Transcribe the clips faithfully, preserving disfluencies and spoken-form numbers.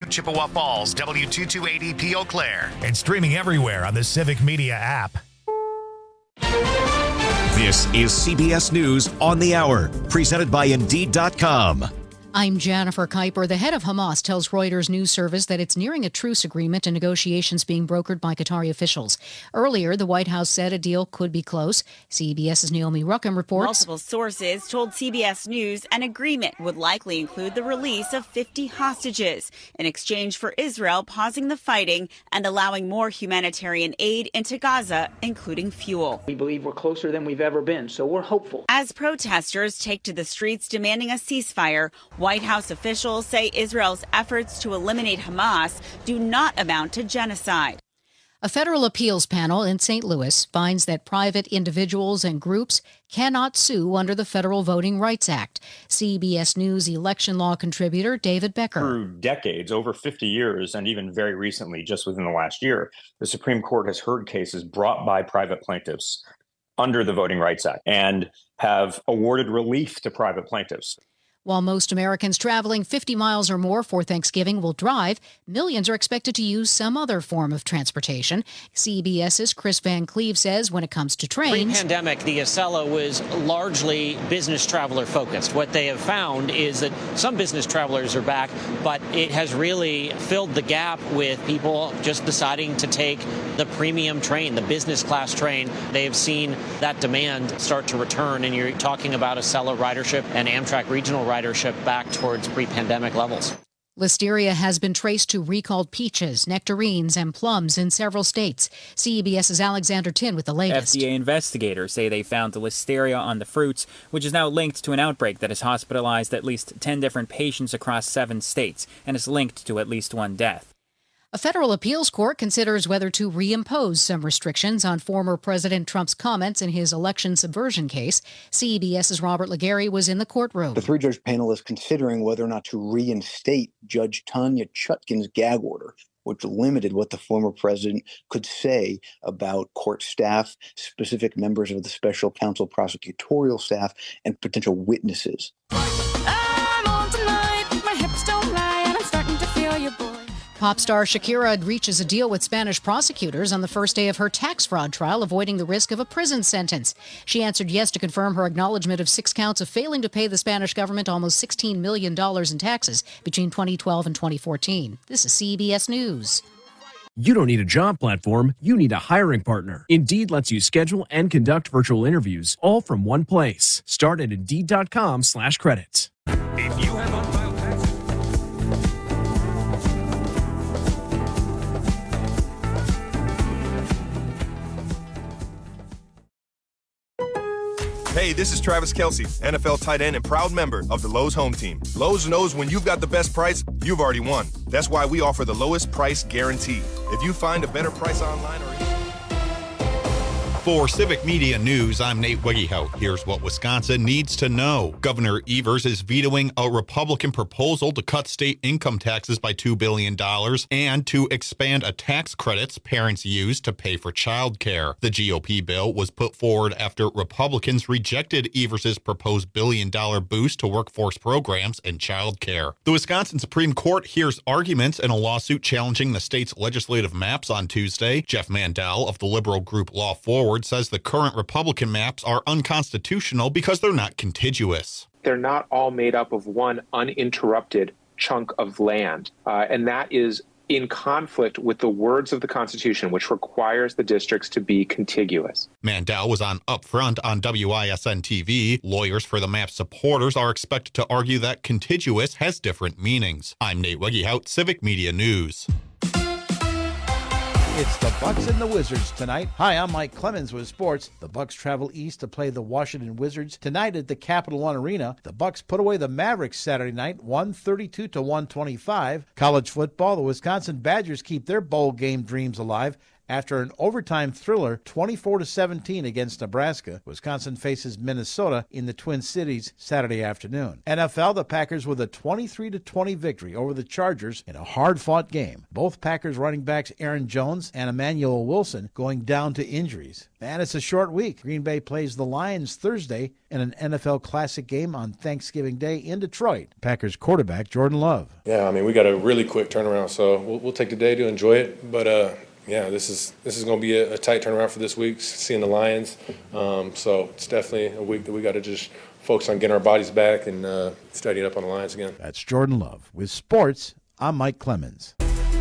Chippewa Falls, W two two eight zero P Eau Claire. And streaming everywhere on the Civic Media app. This is C B S News on the Hour, presented by Indeed dot com. I'm Jennifer Kuiper. The head of Hamas tells Reuters news service that it's nearing a truce agreement and negotiations being brokered by Qatari officials. Earlier, the White House said a deal could be close. CBS's Naomi Ruckham reports. Multiple sources told C B S News an agreement would likely include the release of fifty hostages in exchange for Israel pausing the fighting and allowing more humanitarian aid into Gaza, including fuel. We believe we're closer than we've ever been, so we're hopeful. As protesters take to the streets demanding a ceasefire, White House officials say Israel's efforts to eliminate Hamas do not amount to genocide. A federal appeals panel in Saint Louis finds that private individuals and groups cannot sue under the Federal Voting Rights Act. C B S News election law contributor David Becker. For decades, over fifty years, and even very recently, just within the last year, the Supreme Court has heard cases brought by private plaintiffs under the Voting Rights Act and have awarded relief to private plaintiffs. While most Americans traveling fifty miles or more for Thanksgiving will drive, millions are expected to use some other form of transportation. CBS's Chris Van Cleve says when it comes to trains... Pre-pandemic, the Acela was largely business traveler focused. What they have found is that some business travelers are back, but it has really filled the gap with people just deciding to take the premium train, the business class train. They have seen that demand start to return, and you're talking about Acela ridership and Amtrak regional ridership back towards pre-pandemic levels. Listeria has been traced to recalled peaches, nectarines, and plums in several states. CBS's Alexander Tin with the latest. F D A investigators say they found the listeria on the fruits, which is now linked to an outbreak that has hospitalized at least ten different patients across seven states and is linked to at least one death. A federal appeals court considers whether to reimpose some restrictions on former President Trump's comments in his election subversion case. CBS's Robert Legary was in the courtroom. The three-judge panel is considering whether or not to reinstate Judge Tanya Chutkin's gag order, which limited what the former president could say about court staff, specific members of the special counsel prosecutorial staff, and potential witnesses. I'm on tonight, my hips don't lie, and I'm starting to feel your boy. Pop star Shakira reaches a deal with Spanish prosecutors on the first day of her tax fraud trial, avoiding the risk of a prison sentence. She answered yes to confirm her acknowledgement of six counts of failing to pay the Spanish government almost sixteen million dollars in taxes between twenty twelve and twenty fourteen. This is C B S News. You don't need a job platform, you need a hiring partner. Indeed lets you schedule and conduct virtual interviews, all from one place. Start at Indeed.com slash credits. If you have unfiled taxes... Hey, this is Travis Kelce, N F L tight end and proud member of the Lowe's Home Team. Lowe's knows when you've got the best price, you've already won. That's why we offer the lowest price guarantee. If you find a better price online or... For Civic Media News, I'm Nate Wiggyhout. Here's what Wisconsin needs to know. Governor Evers is vetoing a Republican proposal to cut state income taxes by two billion dollars and to expand a tax credits parents use to pay for childcare. The G O P bill was put forward after Republicans rejected Evers' proposed billion-dollar boost to workforce programs and childcare. The Wisconsin Supreme Court hears arguments in a lawsuit challenging the state's legislative maps on Tuesday. Jeff Mandel of the liberal group Law Forward says the current Republican maps are unconstitutional because they're not contiguous. They're not all made up of one uninterrupted chunk of land, uh, and that is in conflict with the words of the Constitution, which requires the districts to be contiguous. Mandel was on Upfront on W I S N T V. Lawyers for the map supporters are expected to argue that contiguous has different meanings. I'm Nate Wiggyhout, Civic Media News. It's the Bucks and the Wizards tonight. Hi, I'm Mike Clemens with sports. The Bucks travel east to play the Washington Wizards tonight at the Capital One Arena. The Bucks put away the Mavericks Saturday night, one thirty-two to one twenty-five. College football, the Wisconsin Badgers keep their bowl game dreams alive After an overtime thriller twenty-four to seventeen against Nebraska, Wisconsin faces Minnesota in the Twin Cities Saturday afternoon. N F L, the Packers with a twenty-three to twenty victory over the Chargers in a hard-fought game. Both Packers running backs Aaron Jones and Emmanuel Wilson going down to injuries. And it's a short week. Green Bay plays the Lions Thursday in an N F L Classic game on Thanksgiving Day in Detroit. Packers quarterback Jordan Love. Yeah, I mean, we got a really quick turnaround, so we'll, we'll take the day to enjoy it. But, uh, yeah, this is this is going to be a, a tight turnaround for this week, seeing the Lions. Um, so it's definitely a week that we got to just focus on getting our bodies back and uh, studying up on the Lions again. That's Jordan Love. With sports, I'm Mike Clemens.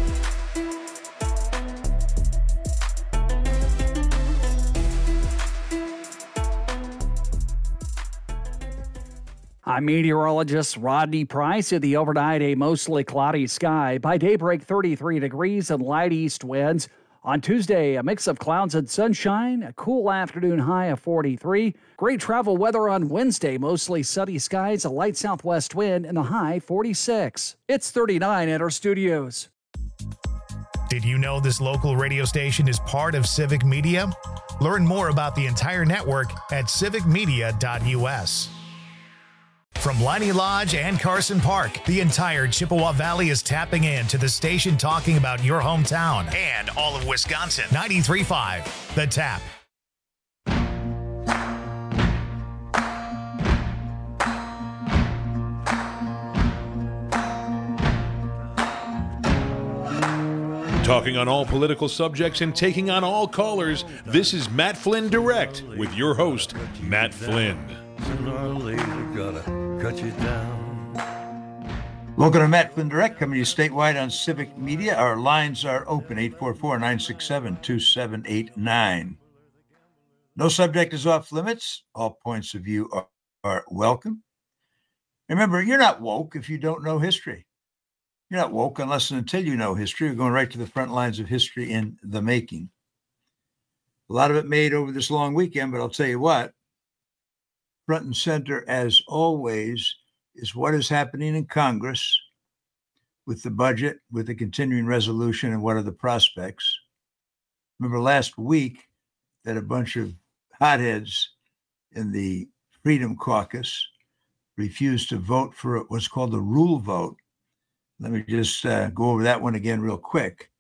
I'm meteorologist Rodney Price. In the overnight, a mostly cloudy sky. By daybreak, thirty-three degrees and light east winds. On Tuesday, a mix of clouds and sunshine, a cool afternoon high of forty-three. Great travel weather on Wednesday, mostly sunny skies, a light southwest wind, and a high forty-six. It's thirty-nine at our studios. Did you know this local radio station is part of Civic Media? Learn more about the entire network at civic media dot u s. From Liney Lodge and Carson Park, the entire Chippewa Valley is tapping in to the station talking about your hometown and all of Wisconsin. ninety-three point five, The Tap. Talking on all political subjects and taking on all callers, this is Matt Flynn Direct with your host, Matt Flynn. Sooner or later, gotta cut you down. Welcome to Matt Flynn Direct, coming to you statewide on Civic Media. Our lines are open, eight four four, nine six seven, two seven eight nine. No subject is off limits. All points of view are, are welcome. Remember, you're not woke if you don't know history. You're not woke unless and until you know history. You're going right to the front lines of history in the making. A lot of it made over this long weekend, but I'll tell you what, front and center, as always, is what is happening in Congress with the budget, with the continuing resolution, and what are the prospects. Remember last week that a bunch of hotheads in the Freedom Caucus refused to vote for what's called the rule vote. Let me just uh, go over that one again real quick.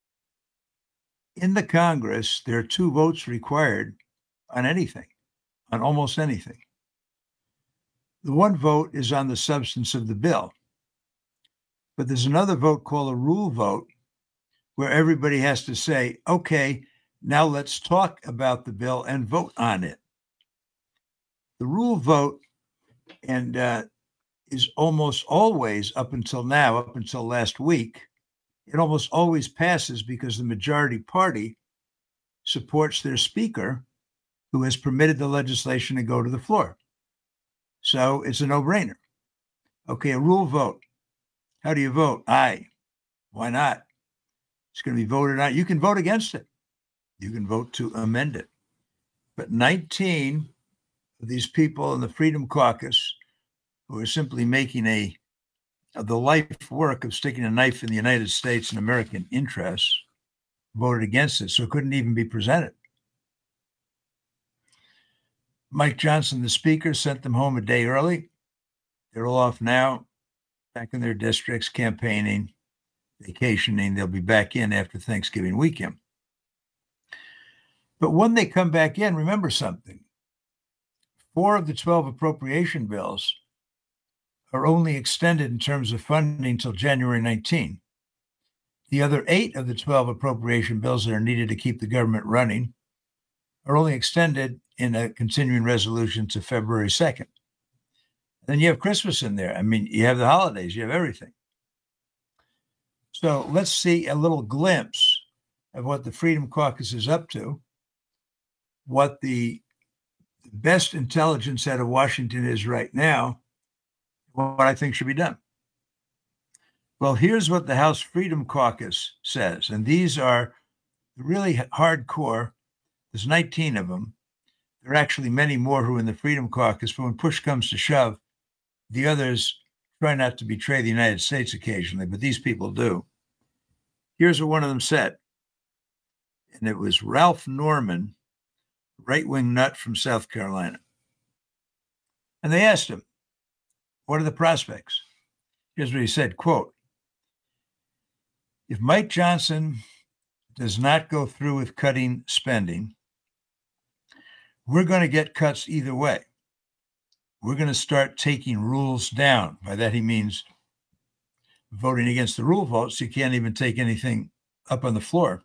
In the Congress, there are two votes required on anything, on almost anything. The one vote is on the substance of the bill. But there's another vote called a rule vote where everybody has to say, okay, now let's talk about the bill and vote on it. The rule vote and uh, is almost always, up until now, up until last week, it almost always passes because the majority party supports their speaker who has permitted the legislation to go to the floor. So it's a no-brainer. Okay, a rule vote. How do you vote? Aye. Why not? It's going to be voted on. You can vote against it. You can vote to amend it. But nineteen of these people in the Freedom Caucus who are simply making a the life work of sticking a knife in the United States and American interests voted against it, so it couldn't even be presented. Mike Johnson, the speaker, sent them home a day early. They're all off now, back in their districts, campaigning, vacationing. They'll be back in after Thanksgiving weekend. But when they come back in, remember something. Four of the twelve appropriation bills are only extended in terms of funding until January nineteenth. The other eight of the twelve appropriation bills that are needed to keep the government running are only extended in a continuing resolution to February second. Then you have Christmas in there. I mean, you have the holidays, you have everything. So let's see a little glimpse of what the Freedom Caucus is up to, what the best intelligence out of Washington is right now, what I think should be done. Well, here's what the House Freedom Caucus says, and these are really hardcore. There's nineteen of them. There are actually many more who are in the Freedom Caucus, but when push comes to shove, the others try not to betray the United States occasionally, but these people do. Here's what one of them said. and it was Ralph Norman, right-wing nut from South Carolina. And they asked him, what are the prospects? Here's what he said, quote, if Mike Johnson does not go through with cutting spending, we're going to get cuts either way. We're going to start taking rules down. By that, he means voting against the rule votes. You can't even take anything up on the floor.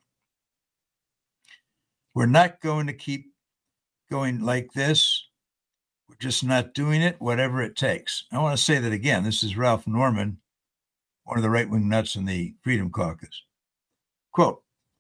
We're not going to keep going like this. We're just not doing it, whatever it takes. I want to say that again. This is Ralph Norman, one of the right-wing nuts in the Freedom Caucus. Quote,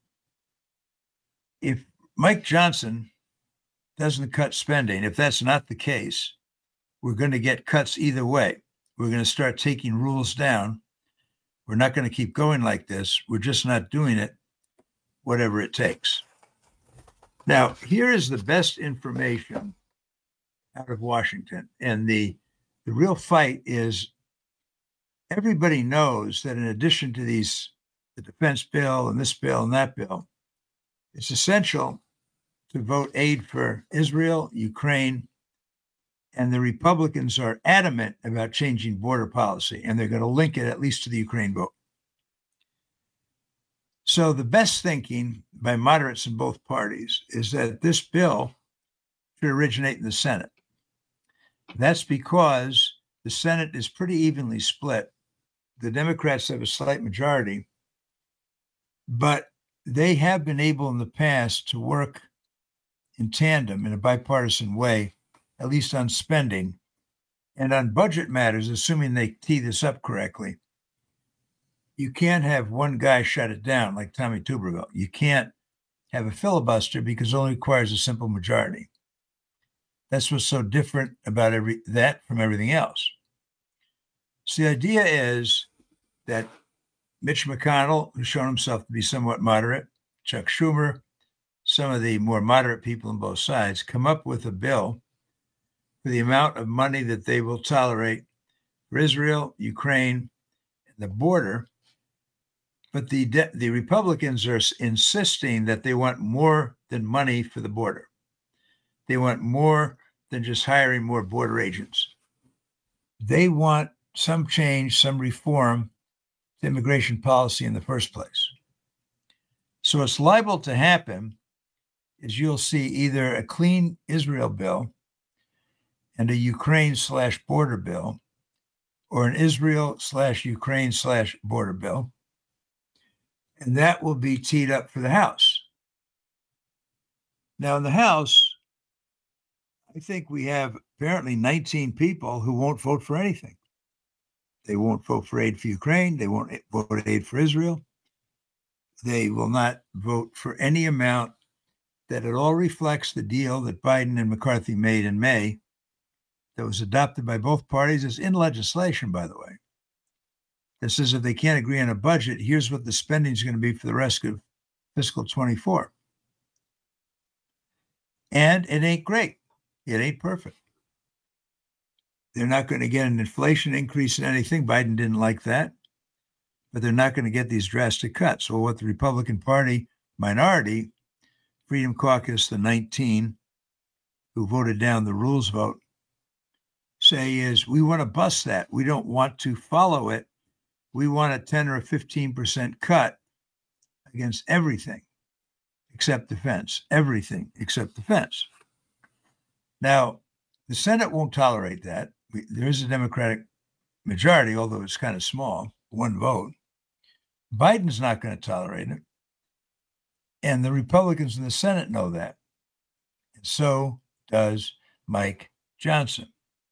if Mike Johnson doesn't cut spending, if that's not the case, we're going to get cuts either way. We're going to start taking rules down. We're not going to keep going like this. We're just not doing it, whatever it takes. Now, here is the best information out of Washington. And the, the real fight is everybody knows that in addition to these, the defense bill and this bill and that bill, it's essential to vote aid for Israel, Ukraine, and the Republicans are adamant about changing border policy, and they're going to link it at least to the Ukraine vote. So the best thinking by moderates in both parties is that this bill should originate in the Senate. That's because the Senate is pretty evenly split. The Democrats have a slight majority, but they have been able in the past to work in tandem in a bipartisan way, at least on spending and on budget matters, assuming they tee this up correctly. You can't have one guy shut it down like Tommy Tuberville. You can't have a filibuster because it only requires a simple majority. That's what's so different about every that from everything else. So the idea is that Mitch McConnell, who's shown himself to be somewhat moderate, Chuck Schumer, some of the more moderate people on both sides, come up with a bill for the amount of money that they will tolerate for Israel, Ukraine, and the border. But the de- the Republicans are insisting that they want more than money for the border. They want more than just hiring more border agents. They want some change, some reform to immigration policy in the first place. So what's liable to happen is you'll see either a clean Israel bill and a Ukraine slash border bill, or an Israel slash Ukraine slash border bill. And that will be teed up for the House. Now in the House, I think we have apparently nineteen people who won't vote for anything. They won't vote for aid for Ukraine. They won't vote aid for Israel. They will not vote for any amount that at all reflects the deal that Biden and McCarthy made in May that was adopted by both parties. It's in legislation, by the way. That says if they can't agree on a budget, here's what the spending is going to be for the rest of fiscal twenty-four. And it ain't great. It ain't perfect. They're not going to get an inflation increase in anything. Biden didn't like that. But they're not going to get these drastic cuts. So what the Republican Party minority, Freedom Caucus, the nineteen, who voted down the rules vote, say is we want to bust that. We don't want to follow it. We want a ten or a fifteen percent cut against everything except defense, everything except defense. Now, the Senate won't tolerate that. We, there is a Democratic majority, although it's kind of small, one vote. Biden's not going to tolerate it. And the Republicans in the Senate know that. And so does Mike Johnson.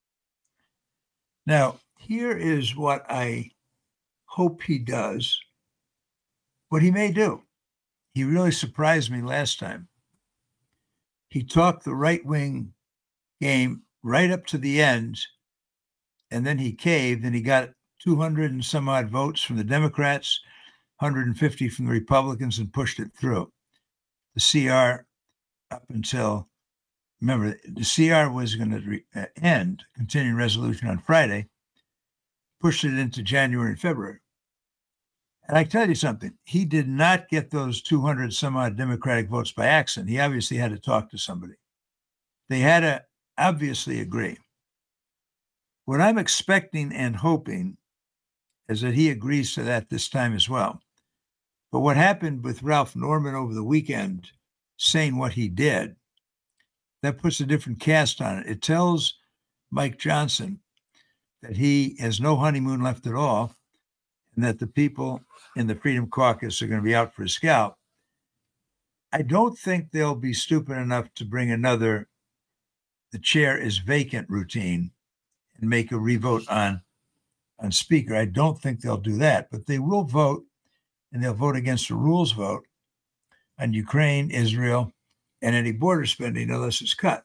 Now, here is what I hope he does, what he may do. He really surprised me last time. He talked the right-wing game right up to the end, and then he caved, and he got two hundred and some odd votes from the Democrats, one hundred fifty from the Republicans, and pushed it through. The C R up until, remember, the C R was going to re- uh, end, continuing resolution on Friday, pushed it into January and February. And I tell you something, he did not get those two hundred some odd Democratic votes by accident. He obviously had to talk to somebody. They had to obviously agree. What I'm expecting and hoping is that he agrees to that this time as well. But what happened with Ralph Norman over the weekend, saying what he did, that puts a different cast on it. It tells Mike Johnson that he has no honeymoon left at all, and that the people in the Freedom Caucus are going to be out for his scalp. I don't think they'll be stupid enough to bring another the chair is vacant routine and make a revote on, on Speaker. I don't think they'll do that, but they will vote, and they'll vote against the rules vote on Ukraine, Israel, and any border spending unless it's cut.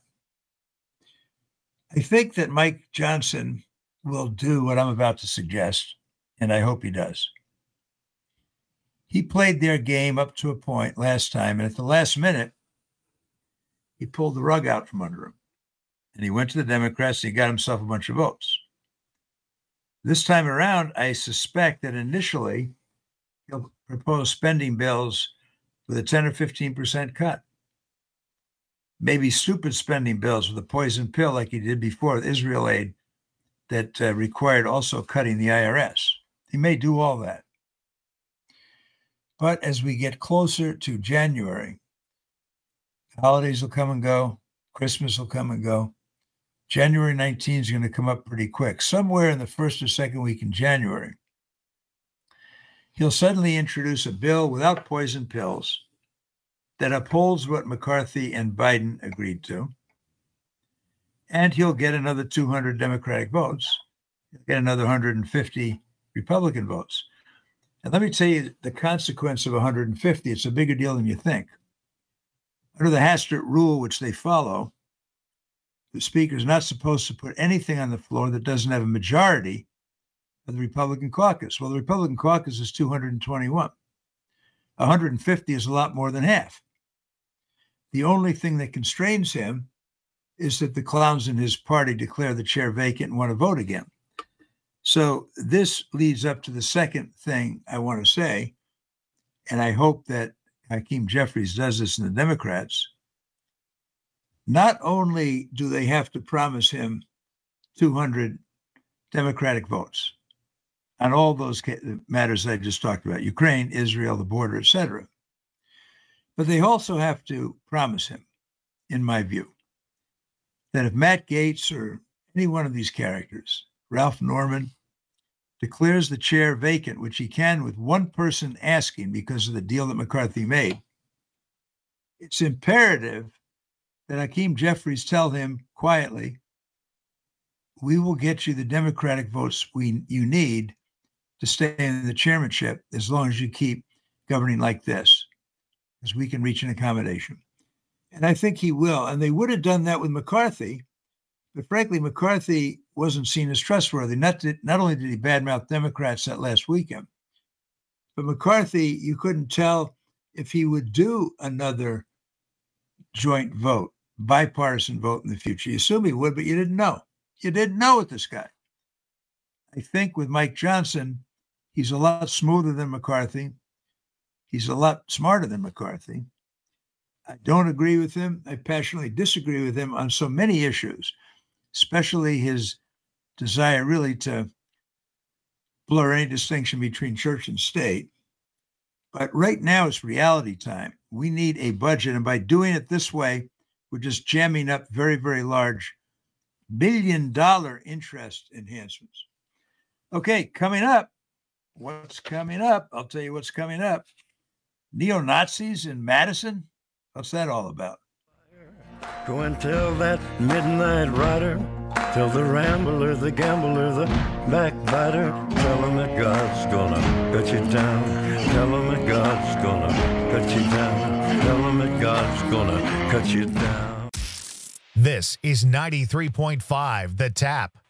I think that Mike Johnson will do what I'm about to suggest, and I hope he does. He played their game up to a point last time, and at the last minute, he pulled the rug out from under him. And he went to the Democrats and he got himself a bunch of votes. This time around, I suspect that initially he'll propose spending bills with a ten or fifteen percent cut. Maybe stupid spending bills with a poison pill like he did before with Israel aid that uh, required also cutting the I R S. He may do all that. But as we get closer to January, holidays will come and go, Christmas will come and go. January nineteenth is going to come up pretty quick. Somewhere in the first or second week in January, he'll suddenly introduce a bill without poison pills that upholds what McCarthy and Biden agreed to. And he'll get another two hundred Democratic votes. He'll get another one hundred fifty Republican votes. And let me tell you the consequence of one hundred fifty. It's a bigger deal than you think. Under the Hastert rule, which they follow, the Speaker is not supposed to put anything on the floor that doesn't have a majority of the Republican caucus. Well, the Republican caucus is two hundred twenty-one. one hundred fifty is a lot more than half. The only thing that constrains him is that the clowns in his party declare the chair vacant and want to vote again. So this leads up to the second thing I want to say, and I hope that Hakeem Jeffries does this in the Democrats. Not only do they have to promise him two hundred Democratic votes on all those matters I just talked about, Ukraine, Israel, the border, et cetera, but they also have to promise him, in my view, that if Matt Gaetz or any one of these characters, Ralph Norman, declares the chair vacant, which he can with one person asking because of the deal that McCarthy made, it's imperative that Hakeem Jeffries tell him quietly, we will get you the Democratic votes we you need to stay in the chairmanship as long as you keep governing like this, as we can reach an accommodation. And I think he will. And they would have done that with McCarthy, but frankly, McCarthy wasn't seen as trustworthy. Not, that, not only did he badmouth Democrats that last weekend, but McCarthy, you couldn't tell if he would do another joint vote, bipartisan vote in the future. You assume he would, but you didn't know. You didn't know with this guy. I think with Mike Johnson, he's a lot smoother than McCarthy. He's a lot smarter than McCarthy. I don't agree with him. I passionately disagree with him on so many issues, especially his desire really to blur any distinction between church and state. But right now it's reality time. We need a budget. And by doing it this way, we're just jamming up very, very large billion dollar interest enhancements. Okay, coming up, what's coming up? I'll tell you what's coming up. Neo-Nazis in Madison? What's that all about? Go and tell that midnight rider, tell the rambler, the gambler, the backbiter, tell him that God's gonna cut you down. Tell him that God's gonna cut you down. Tell him that God's gonna cut you down. This is ninety-three point five The Tap.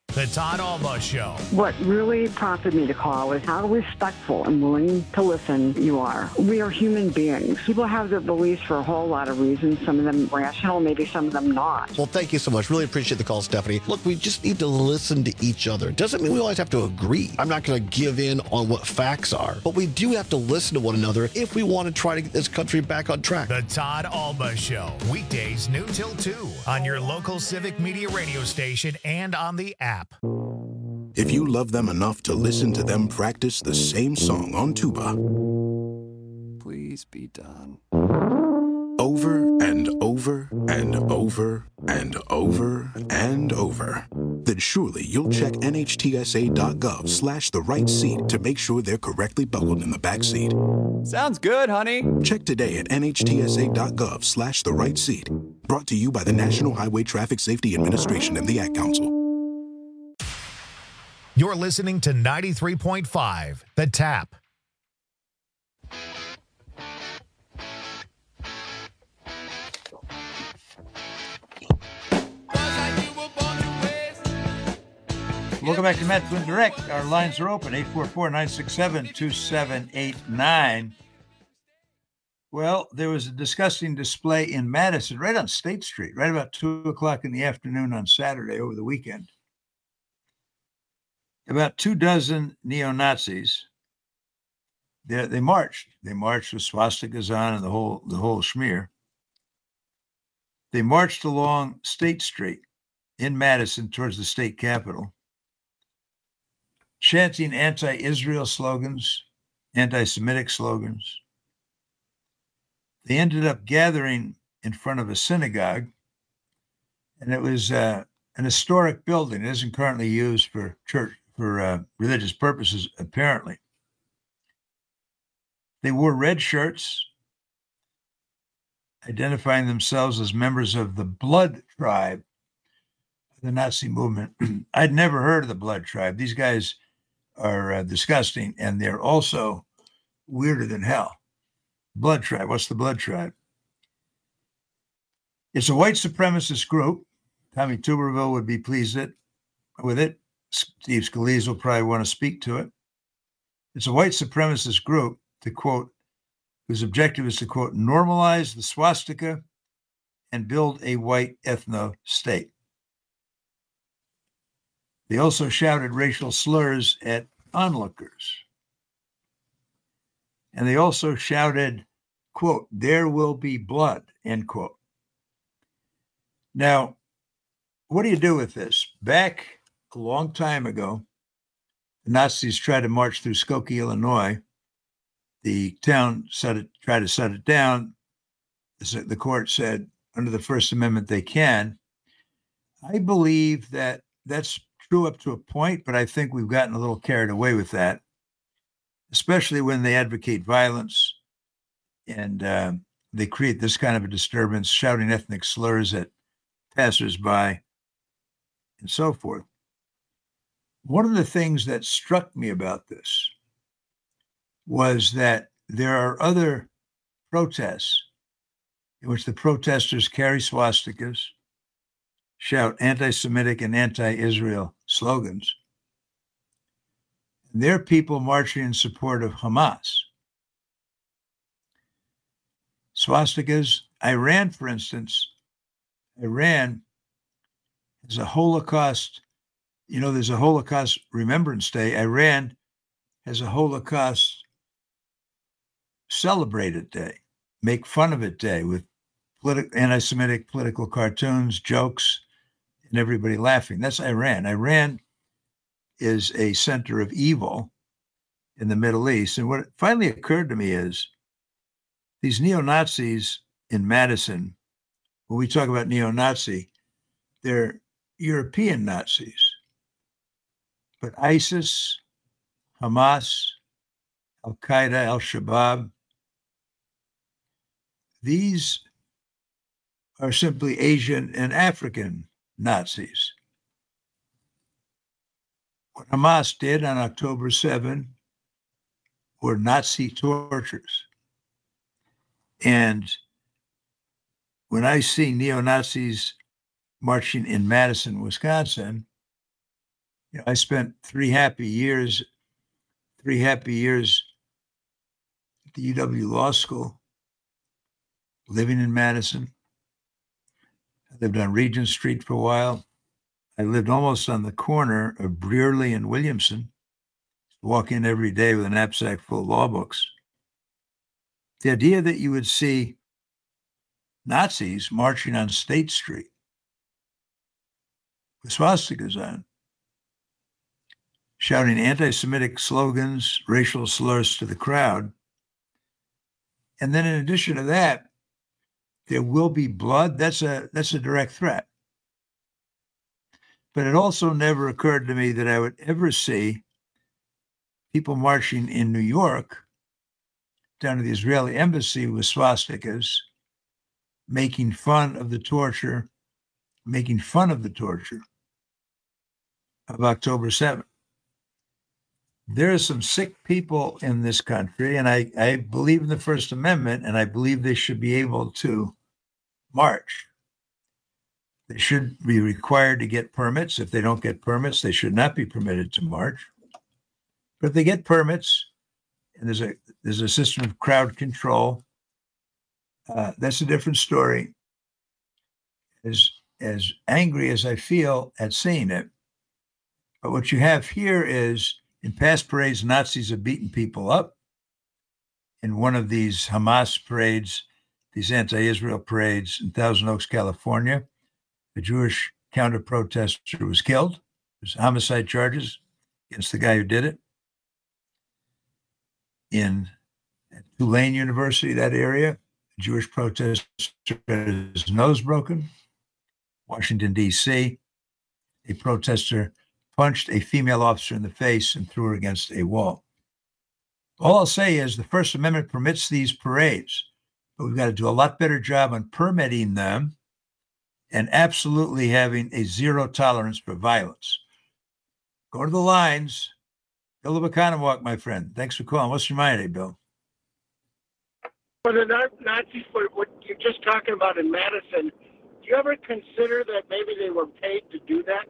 The Todd Alba Show. What really prompted me to call is how respectful and willing to listen you are. We are human beings. People have their beliefs for a whole lot of reasons, some of them rational, maybe some of them not. Well, thank you so much. Really appreciate the call, Stephanie. Look, we just need to listen to each other. Doesn't mean we always have to agree. I'm not going to give in on what facts are, but we do have to listen to one another if we want to try to get this country back on track. The Todd Alba Show. Weekdays noon till two on your local Civic Media radio station and on the app. If you love them enough to listen to them practice the same song on tuba, please be done. Over and over and over and over and over, then surely you'll check nhtsa.gov slash the right seat to make sure they're correctly buckled in the back seat. Sounds good, honey. Check today at nhtsa.gov slash the right seat. Brought to you by the National Highway Traffic Safety Administration and the Ad Council. You're listening to ninety-three point five, The Tap. Welcome back to Matt Flynn Direct. Our lines are open, eight four four, nine six seven, two seven eight nine. Well, there was a disgusting display in Madison, right on State Street, right about two o'clock in the afternoon on Saturday over the weekend. About two dozen neo-Nazis, they, they marched. They marched with swastikas on and the whole, the whole schmear. They marched along State Street in Madison towards the state capitol, chanting anti-Israel slogans, anti-Semitic slogans. They ended up gathering in front of a synagogue, and it was uh, an historic building. It isn't currently used for church, for uh, religious purposes, apparently. They wore red shirts, identifying themselves as members of the Blood Tribe, the Nazi movement. I'd never heard of the Blood Tribe. These guys are uh, disgusting, and they're also weirder than hell. Blood Tribe. What's the Blood Tribe? It's a white supremacist group. Tommy Tuberville would be pleased it, with it. Steve Scalise will probably want to speak to it. It's a white supremacist group, to quote, whose objective is to, quote, normalize the swastika and build a white ethno-state. They also shouted racial slurs at onlookers. And they also shouted, quote, there will be blood, end quote. Now, what do you do with this? Back a long time ago, the Nazis tried to march through Skokie, Illinois. The town set it, tried to shut it down. The court said, under the First Amendment, they can. I believe that that's true up to a point, but I think we've gotten a little carried away with that, especially when they advocate violence and uh, they create this kind of a disturbance, shouting ethnic slurs at passersby and so forth. One of the things that struck me about this was that there are other protests in which the protesters carry swastikas, shout anti-Semitic and anti-Israel slogans. They're people marching in support of Hamas. Swastikas, Iran, for instance, Iran is a Holocaust. You know, there's a Holocaust Remembrance Day. Iran has a Holocaust Celebrate It Day, make fun of it day with politi- anti-Semitic political cartoons, jokes, and everybody laughing. That's Iran. Iran is a center of evil in the Middle East. And what finally occurred to me is these neo-Nazis in Madison, when we talk about neo-Nazi, they're European Nazis. But ISIS, Hamas, Al-Qaeda, Al-Shabaab, these are simply Asian and African Nazis. What Hamas did on October seventh were Nazi tortures. And when I see neo-Nazis marching in Madison, Wisconsin, You know, I spent three happy years, three happy years at the U W Law School, living in Madison. I lived on Regent Street for a while. I lived almost on the corner of Brearley and Williamson, walk in every day with a knapsack full of law books. The idea that you would see Nazis marching on State Street with swastikas on, shouting anti-Semitic slogans, racial slurs to the crowd. And then in addition to that, there will be blood. That's a that's a direct threat. But it also never occurred to me that I would ever see people marching in New York down to the Israeli embassy with swastikas, making fun of the torture, making fun of the torture of October seventh. There are some sick people in this country, and I, I believe in the First Amendment, and I believe they should be able to march. They should be required to get permits. If they don't get permits, they should not be permitted to march. But if they get permits, and there's a there's a system of crowd control, uh, that's a different story. As as angry as I feel at seeing it, but what you have here is, in past parades, Nazis have beaten people up. In one of these Hamas parades, these anti-Israel parades in Thousand Oaks, California, a Jewish counter-protester was killed. There's homicide charges against the guy who did it. In Tulane University, that area, a Jewish protester had his nose broken. Washington, D C, a protester punched a female officer in the face and threw her against a wall. All I'll say is the First Amendment permits these parades, but we've got to do a lot better job on permitting them and absolutely having a zero tolerance for violence. Go to the lines. Bill of Economwalk, my friend. Thanks for calling. What's your mind today, Bill? For the Nazis, what you're just talking about in Madison, do you ever consider that maybe they were paid to do that?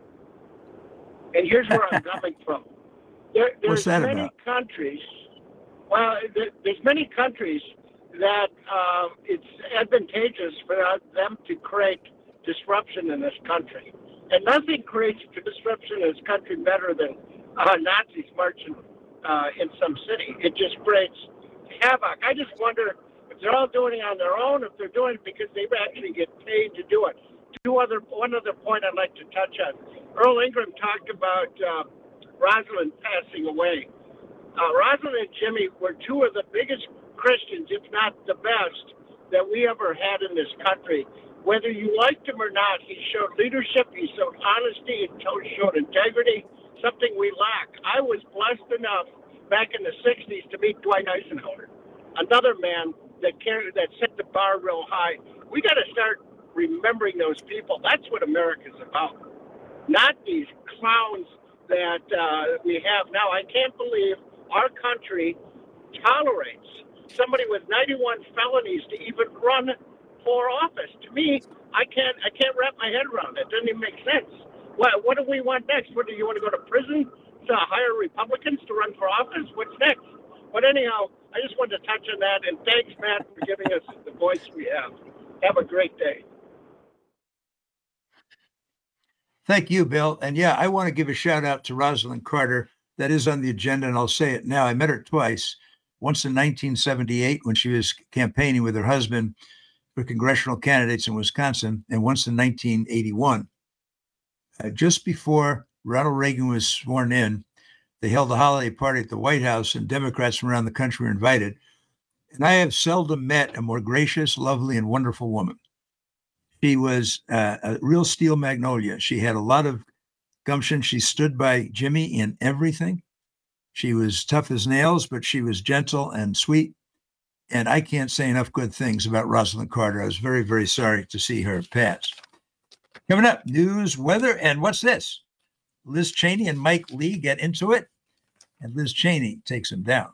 And here's where I'm coming from. There, there's What's that many about? countries, well, there, there's many countries that uh, it's advantageous for them to create disruption in this country. And nothing creates disruption in this country better than uh, Nazis marching uh, in some city. It just creates havoc. I just wonder if they're all doing it on their own, if they're doing it because they actually get paid to do it. Two other, one other point I'd like to touch on. Earl Ingram talked about uh, Rosalind passing away. Uh, Rosalind and Jimmy were two of the biggest Christians, if not the best, that we ever had in this country. Whether you liked him or not, he showed leadership, he showed honesty, he showed integrity, something we lack. I was blessed enough back in the sixties to meet Dwight Eisenhower, another man that carried, that set the bar real high. We got to start remembering those people. That's what America's about, not these clowns that uh, we have now. I can't believe our country tolerates somebody with ninety-one felonies to even run for office. To me, I can't I can't wrap my head around it. It doesn't even make sense. What what do we want next? What do you want to go to prison to hire Republicans to run for office? What's next? But anyhow, I just wanted to touch on that, and thanks, Matt, for giving us the voice we have. Have a great day. Thank you, Bill. And yeah, I want to give a shout out to Rosalind Carter. That is on the agenda, and I'll say it now. I met her twice, once in nineteen seventy-eight when she was campaigning with her husband for congressional candidates in Wisconsin, and once in nineteen eighty-one. Uh, just before Ronald Reagan was sworn in, they held a holiday party at the White House, and Democrats from around the country were invited. And I have seldom met a more gracious, lovely, and wonderful woman. She was uh, a real steel magnolia. She had a lot of gumption. She stood by Jimmy in everything. She was tough as nails, but she was gentle and sweet. And I can't say enough good things about Rosalind Carter. I was very, very sorry to see her pass. Coming up, news, weather, and what's this? Liz Cheney and Mike Lee get into it, and Liz Cheney takes him down.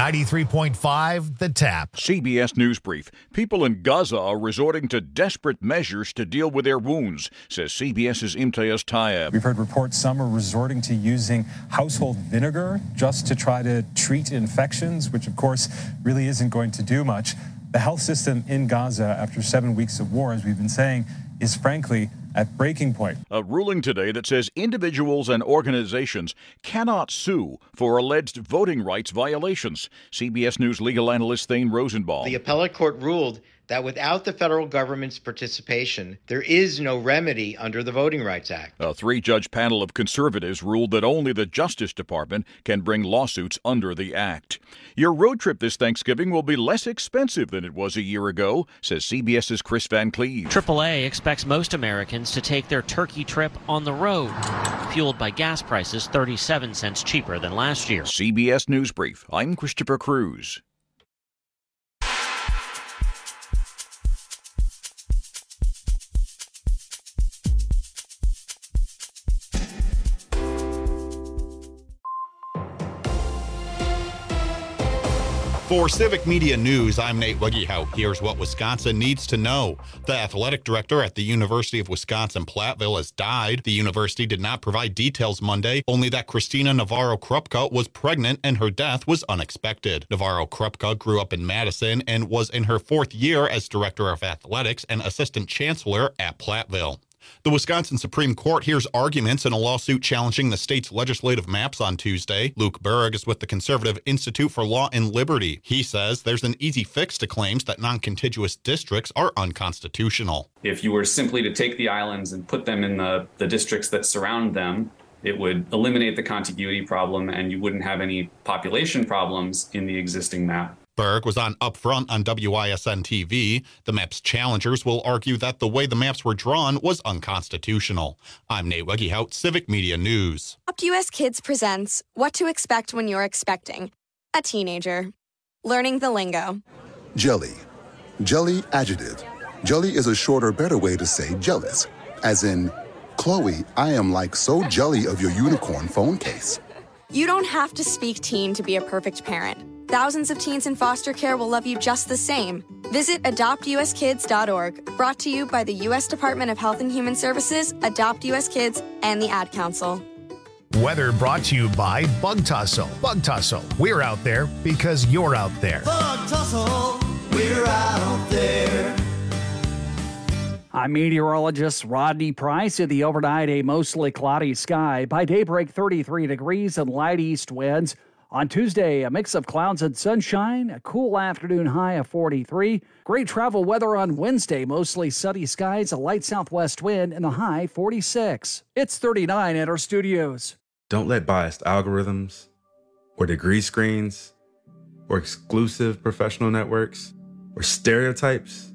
ninety-three point five The Tap. C B S News Brief. People in Gaza are resorting to desperate measures to deal with their wounds, says CBS's Imtiaz Tayeb. We've heard reports some are resorting to using household vinegar just to try to treat infections, which of course really isn't going to do much. The health system in Gaza, after seven weeks of war, as we've been saying, is frankly at breaking point. A ruling today that says individuals and organizations cannot sue for alleged voting rights violations. C B S News legal analyst Thane Rosenbaum. The appellate court ruled that without the federal government's participation, there is no remedy under the Voting Rights Act. A three-judge panel of conservatives ruled that only the Justice Department can bring lawsuits under the act. Your road trip this Thanksgiving will be less expensive than it was a year ago, says CBS's Chris Van Cleve. triple A expects most Americans to take their turkey trip on the road, fueled by gas prices thirty-seven cents cheaper than last year. C B S News Brief. I'm Christopher Cruz. For Civic Media News, I'm Nate Wiggyhout. Here's what Wisconsin needs to know. The athletic director at the University of Wisconsin-Platteville has died. The university did not provide details Monday, only that Christina Navarro-Krupka was pregnant and her death was unexpected. Navarro-Krupka grew up in Madison and was in her fourth year as director of athletics and assistant chancellor at Platteville. The Wisconsin Supreme Court hears arguments in a lawsuit challenging the state's legislative maps on Tuesday. Luke Berg is with the Conservative Institute for Law and Liberty. He says there's an easy fix to claims that non-contiguous districts are unconstitutional. If you were simply to take the islands and put them in the, the districts that surround them, it would eliminate the contiguity problem and you wouldn't have any population problems in the existing map. Berg was on Upfront on W I S N T V. The map's challengers will argue that the way the maps were drawn was unconstitutional. I'm Nate Wiggyhout, Civic Media News. Adopt U S Kids presents What to Expect When You're Expecting a Teenager. Learning the lingo. Jelly. Jelly adjective. Jelly is a shorter, better way to say jealous. As in, Chloe, I am like so jelly of your unicorn phone case. You don't have to speak teen to be a perfect parent. Thousands of teens in foster care will love you just the same. Visit adopt u s kids dot org, brought to you by the U S Department of Health and Human Services, Adopt U S Kids, and the Ad Council. Weather brought to you by Bug Tussle. Bug Tussle, we're out there because you're out there. Bug Tussle, we're out there. I'm meteorologist Rodney Price. In the overnight, a mostly cloudy sky. By daybreak, thirty-three degrees and light east winds. On Tuesday, a mix of clouds and sunshine, a cool afternoon high of forty-three. Great travel weather on Wednesday, mostly sunny skies, a light southwest wind, and a high forty-six. It's thirty-nine at our studios. Don't let biased algorithms or degree screens or exclusive professional networks or stereotypes,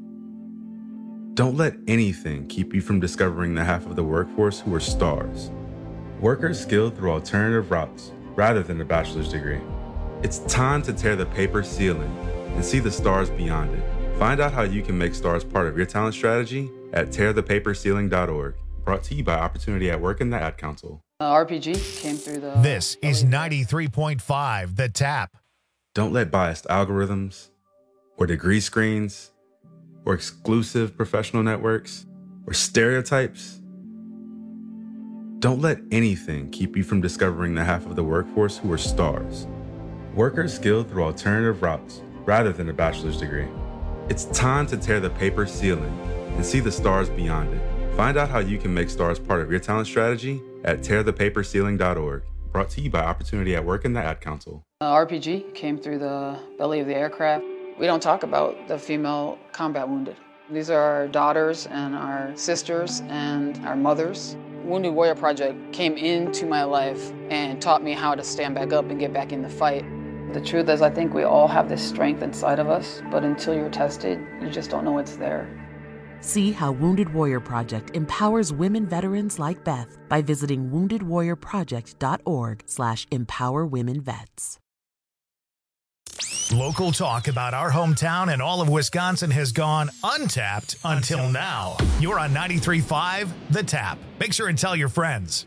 don't let anything keep you from discovering the half of the workforce who are stars. Workers skilled through alternative routes rather than a bachelor's degree. It's time to tear the paper ceiling and see the stars beyond it. Find out how you can make stars part of your talent strategy at tear the paper ceiling dot org. Brought to you by Opportunity at Work and the Ad Council. Uh, R P G came through the... This is ninety-three point five The Tap. Don't let biased algorithms or degree screens or exclusive professional networks or stereotypes, don't let anything keep you from discovering the half of the workforce who are stars. Workers skilled through alternative routes rather than a bachelor's degree. It's time to tear the paper ceiling and see the stars beyond it. Find out how you can make stars part of your talent strategy at tear the paper ceiling dot org. Brought to you by Opportunity at Work and the Ad Council. Uh, R P G came through the belly of the aircraft. We don't talk about the female combat wounded. These are our daughters and our sisters and our mothers. Wounded Warrior Project came into my life and taught me how to stand back up and get back in the fight. The truth is, I think we all have this strength inside of us, but until you're tested, you just don't know it's there. See how Wounded Warrior Project empowers women veterans like Beth by visiting wounded warrior project dot org slash empower women vets. Local talk about our hometown and all of Wisconsin has gone untapped until now. You're on ninety-three point five The Tap. Make sure and tell your friends.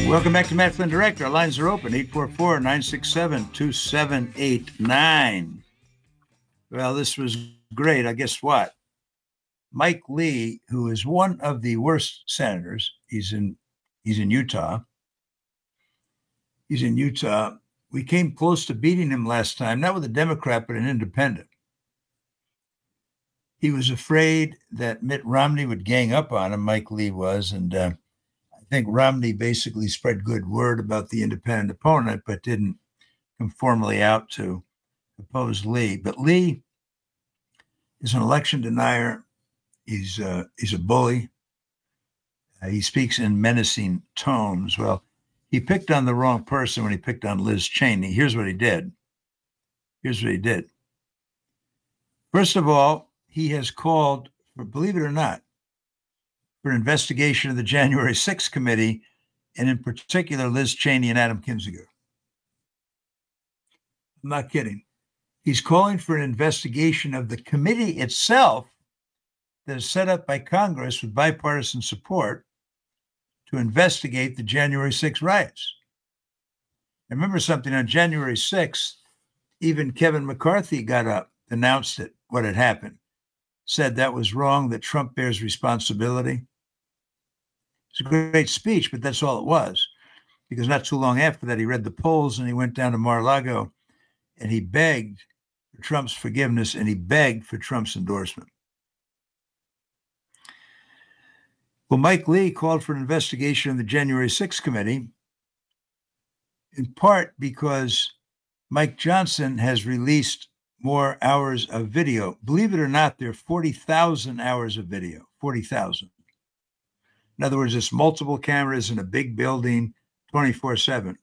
Welcome back to Matt Flynn Direct. Our lines are open, eight four four, nine six seven, two seven eight nine. Well, this was great. I guess what? Mike Lee, who is one of the worst senators, he's in he's in Utah. He's in Utah. We came close to beating him last time, not with a Democrat, but an independent. He was afraid that Mitt Romney would gang up on him, Mike Lee was, and uh, I think Romney basically spread good word about the independent opponent, but didn't come formally out to oppose Lee. But Lee is an election denier. He's uh, he's a bully. Uh, he speaks in menacing tones. Well, he picked on the wrong person when he picked on Liz Cheney. Here's what he did. Here's what he did. First of all, he has called for, believe it or not, for an investigation of the January sixth committee, and in particular, Liz Cheney and Adam Kinzinger. I'm not kidding. He's calling for an investigation of the committee itself that is set up by Congress with bipartisan support to investigate the January sixth riots. And remember something, on January sixth, even Kevin McCarthy got up, announced it, what had happened, said that was wrong, that Trump bears responsibility. It's a great speech, but that's all it was, because not too long after that, he read the polls and he went down to Mar-a-Lago and he begged for Trump's forgiveness and he begged for Trump's endorsement. Well, Mike Lee called for an investigation of the January sixth committee, in part because Mike Johnson has released more hours of video. Believe it or not, there are forty thousand hours of video, forty thousand. In other words, it's multiple cameras in a big building, twenty-four seven.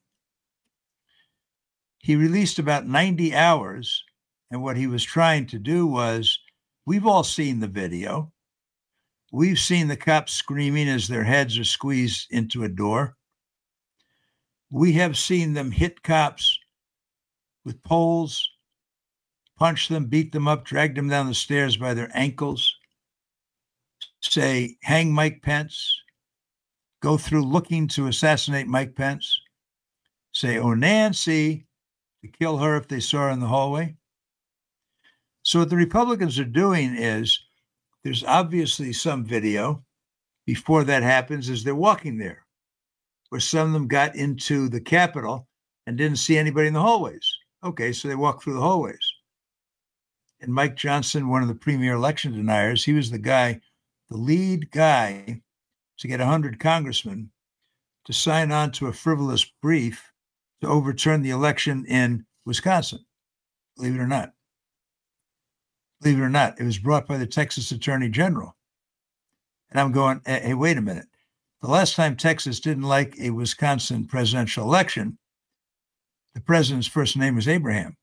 He released about ninety hours, and what he was trying to do was, we've all seen the video. We've seen the cops screaming as their heads are squeezed into a door. We have seen them hit cops with poles, punch them, beat them up, drag them down the stairs by their ankles, say, hang Mike Pence, go through looking to assassinate Mike Pence, say, oh, Nancy, to kill her if they saw her in the hallway. So what the Republicans are doing is, there's obviously some video before that happens as they're walking there, where some of them got into the Capitol and didn't see anybody in the hallways. Okay, so they walk through the hallways. And Mike Johnson, one of the premier election deniers, he was the guy, the lead guy to get one hundred congressmen to sign on to a frivolous brief to overturn the election in Wisconsin, believe it or not. Believe it or not, it was brought by the Texas Attorney General. And I'm going, hey, wait a minute. The last time Texas didn't like a Wisconsin presidential election, the president's first name was Abraham.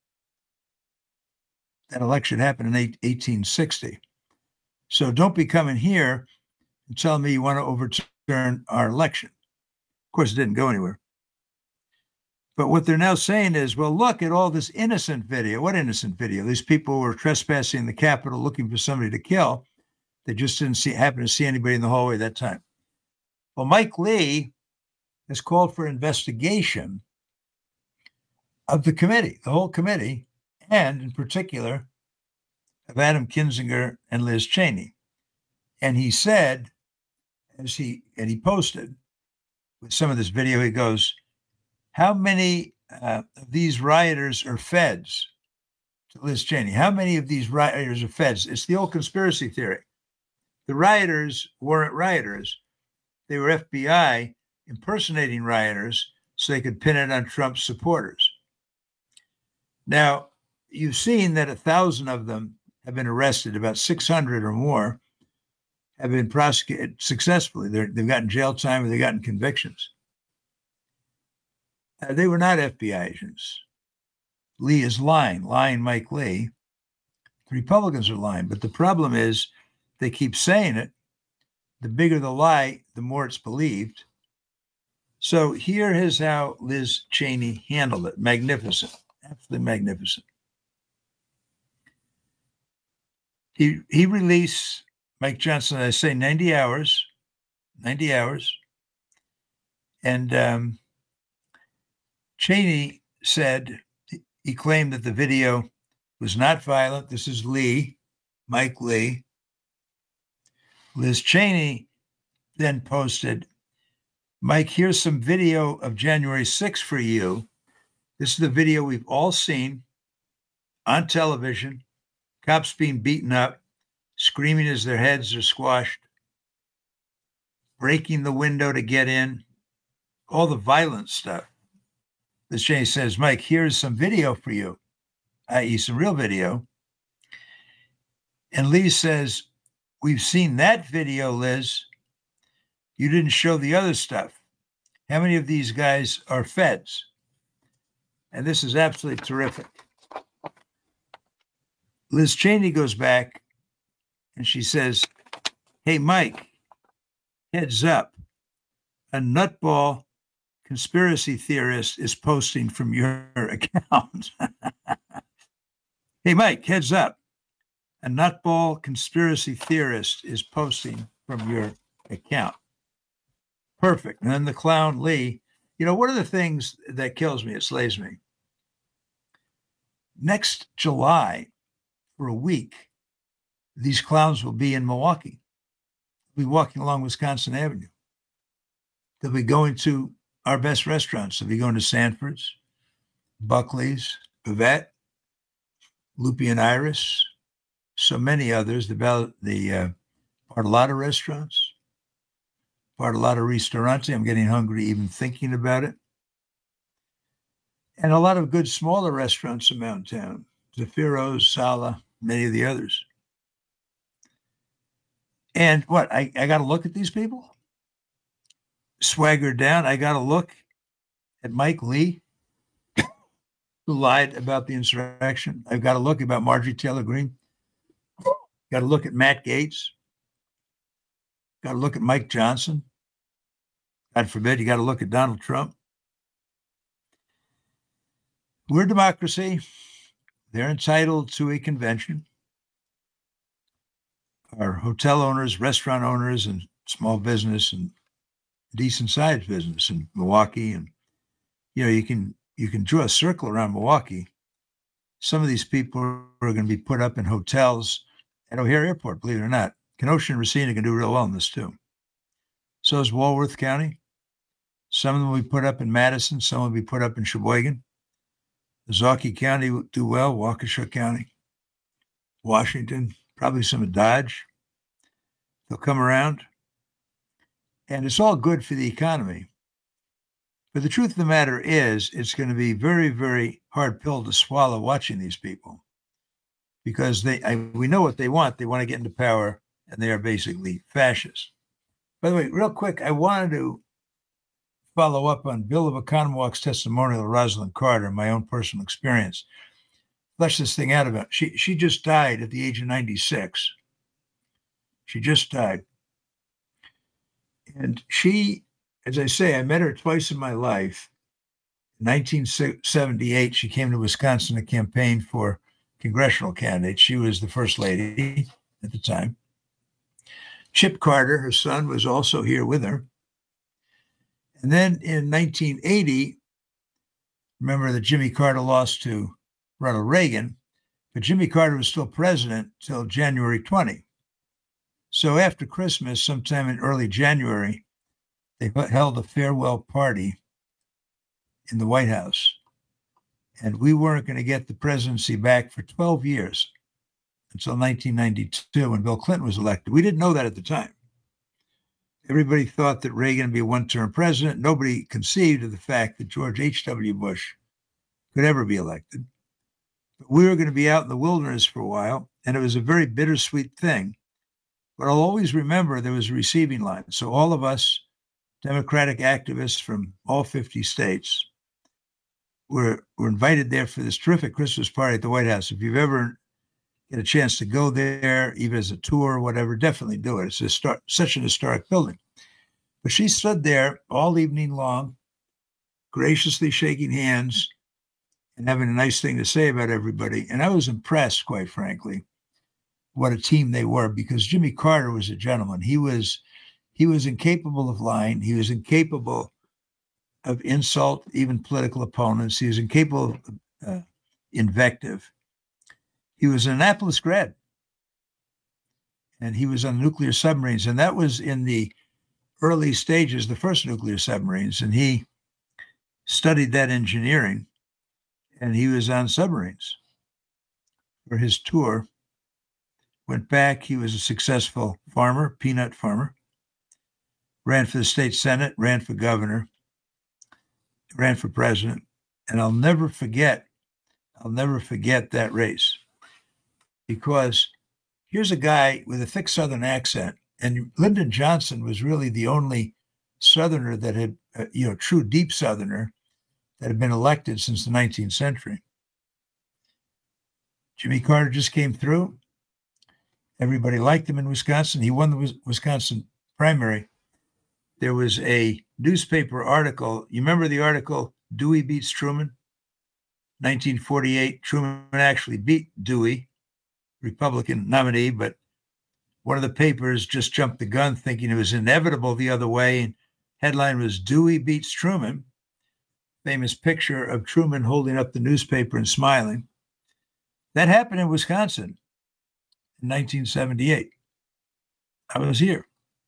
That election happened in eighteen sixty. So don't be coming here and telling me you want to overturn our election. Of course, it didn't go anywhere. But what they're now saying is, well, look at all this innocent video. What innocent video? These people were trespassing the Capitol looking for somebody to kill. They just didn't see happen to see anybody in the hallway that time. Well, Mike Lee has called for investigation of the committee, the whole committee, and in particular of Adam Kinzinger and Liz Cheney. And he said, as he and he posted with some of this video, he goes, how many uh, of these rioters are feds? To Liz Cheney, how many of these rioters are feds? It's the old conspiracy theory. The rioters weren't rioters. They were F B I impersonating rioters so they could pin it on Trump's supporters. Now, you've seen that a thousand of them have been arrested, about six hundred or more have been prosecuted successfully. They're, they've gotten jail time or they've gotten convictions. Uh, they were not F B I agents. Lee is lying, lying Mike Lee. The Republicans are lying, but the problem is they keep saying it. The bigger the lie, the more it's believed. So here is how Liz Cheney handled it. Magnificent, absolutely magnificent. He he released Mike Johnson, I say ninety hours, ninety hours. And um, Cheney said, he claimed that the video was not violent. This is Lee, Mike Lee. Liz Cheney then posted, Mike, here's some video of January sixth for you. This is the video we've all seen on television. Cops being beaten up, screaming as their heads are squashed, breaking the window to get in, all the violent stuff. Liz Cheney says, Mike, here's some video for you, that is some real video. And Lee says, we've seen that video, Liz. You didn't show the other stuff. How many of these guys are feds? And this is absolutely terrific. Liz Cheney goes back and she says, hey, Mike, heads up. A nutball conspiracy theorist is posting from your account. Hey, Mike, heads up. A nutball conspiracy theorist is posting from your account. Perfect. And then the clown Lee, you know, one of the things that kills me, it slays me. Next July, for a week, these clowns will be in Milwaukee. They'll be walking along Wisconsin Avenue. They'll be going to our best restaurants. They'll be going to Sanford's, Buckley's, Bavette, Lupi and Iris, so many others, the, the uh, Bartolotta restaurants, Bartolotta Ristorante. I'm getting hungry even thinking about it. And a lot of good smaller restaurants in Mountain Town, Zaffiro's, Sala, many of the others. And what, I, I got to look at these people? Swagger down. I got to look at Mike Lee, who lied about the insurrection. I've got to look about Marjorie Taylor Greene. Got to look at Matt Gaetz. Got to look at Mike Johnson. God forbid, you got to look at Donald Trump. We're a democracy. They're entitled to a convention. Our hotel owners, restaurant owners, and small business and decent sized business in Milwaukee. And, you know, you can you can draw a circle around Milwaukee. Some of these people are going to be put up in hotels at O'Hare Airport, believe it or not. Kenosha and Racine can do real well in this too. So is Walworth County. Some of them will be put up in Madison. Some will be put up in Sheboygan. Zauke County will do well. Waukesha County. Washington. Probably some of Dodge. They'll come around. And it's all good for the economy. But the truth of the matter is, it's going to be very, very hard pill to swallow watching these people. Because they, I, we know what they want. They want to get into power, and they are basically fascists. By the way, real quick, I wanted to follow up on Bill of Oconomowoc testimonial of Rosalind Carter, my own personal experience. Flesh this thing out about. She she just died at the age of ninety-six. She just died. And she, as I say, I met her twice in my life. In nineteen seventy-eight, she came to Wisconsin to campaign for congressional candidate. She was the first lady at the time. Chip Carter, her son, was also here with her. And then in nineteen eighty, remember that Jimmy Carter lost to Ronald Reagan, but Jimmy Carter was still president till January twentieth. So after Christmas, sometime in early January, they held a farewell party in the White House. And we weren't going to get the presidency back for twelve years until nineteen ninety-two when Bill Clinton was elected. We didn't know that at the time. Everybody thought that Reagan would be a one-term president. Nobody conceived of the fact that George H W. Bush could ever be elected. But we were going to be out in the wilderness for a while, and it was a very bittersweet thing. But I'll always remember there was a receiving line. So all of us Democratic activists from all fifty states were, were invited there for this terrific Christmas party at the White House. If you've ever get a chance to go there, even as a tour or whatever, definitely do it. It's a star- such an historic building. But she stood there all evening long, graciously shaking hands and having a nice thing to say about everybody. And I was impressed, quite frankly, what a team they were, because Jimmy Carter was a gentleman. He was he was incapable of lying. He was incapable of insult, even political opponents. He was incapable of uh, invective. He was an Annapolis grad, and he was on nuclear submarines, and that was in the early stages, the first nuclear submarines, and he studied that engineering, and he was on submarines for his tour. Went back. He was a successful farmer, peanut farmer, ran for the state senate, ran for governor, ran for president. And I'll never forget, I'll never forget that race, because here's a guy with a thick Southern accent, and Lyndon Johnson was really the only Southerner that had, uh, you know, true deep Southerner that had been elected since the nineteenth century. Jimmy Carter just came through. Everybody liked him in Wisconsin. He won the Wisconsin primary. There was a newspaper article. You remember the article, Dewey Beats Truman? nineteen forty-eight, Truman actually beat Dewey, Republican nominee, but one of the papers just jumped the gun thinking it was inevitable the other way. And headline was Dewey Beats Truman. Famous picture of Truman holding up the newspaper and smiling. That happened in Wisconsin in nineteen seventy-eight. I was here.